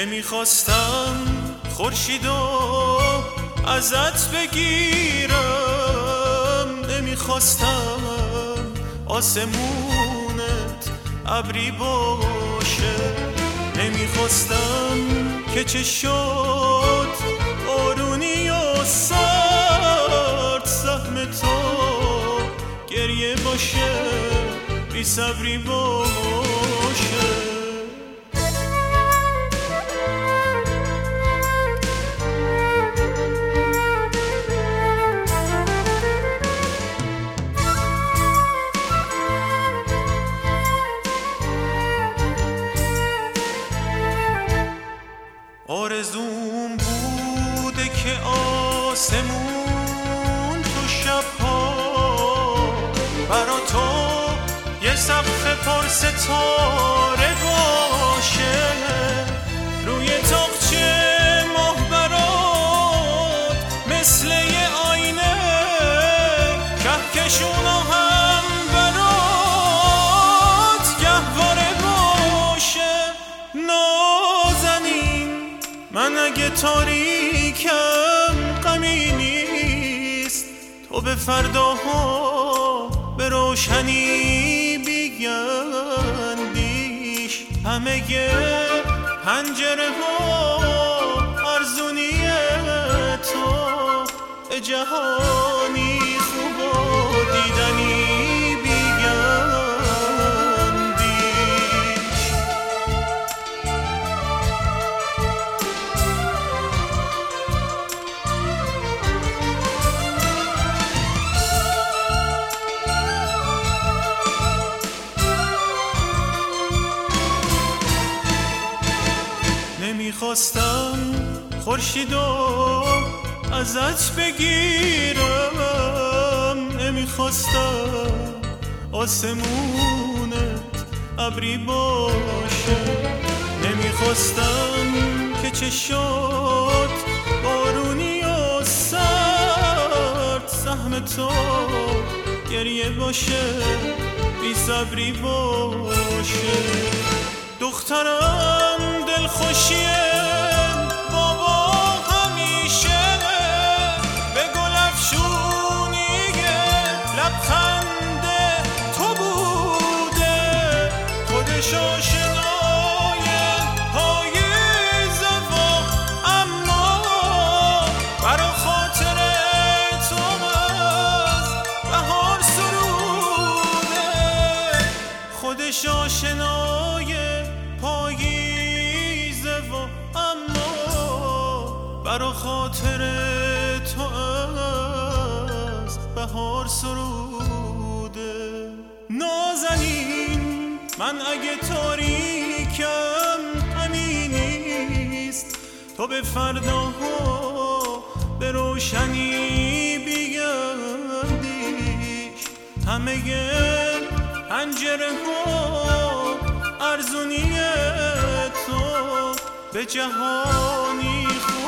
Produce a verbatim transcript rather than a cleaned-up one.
نمیخواستم خورشیدو ازت بگیرم، نمیخواستم آسمونت ابری باشه، نمیخواستم که چه شد بارونی و سرد سهم تو گریه باشه، بی صبری باشه. آرزوم بوده که آسمون تو شبها برا تو یه سقف پر ستاره باشه، روی تاقچه ماه برات مثل یه آینه، کهکشونا هم برات گهواره باشه. نازنین من اگه تاریکم غمی نیست، تو به فرداها به روشنی بیاندیش، همه پنجره ها ارزونی تو به جهانی خوب و دیدنی نمیخواستم خورشیدو ازت بگیرم، نمیخواستم آسمونت ابری باشه، نمیخواستم که چه شد بارونی و سرد سهم تو گریه باشه، بی صبری باشه. دخترم دلخوشیه بابا همیشه به گل افشونیه لبخند تو بوده، خودش آشنای پاییزه و اما برا خاطر تو از بهار سروده، خودش آشنای پاییزه و اما برا خاطر تو از بهار سروده. نازنین من اگه تاریکم غمی نیست، تو به فرداها به روشنی بیاندیش، همه پنجره ها ارزونی تو به جهانی خوب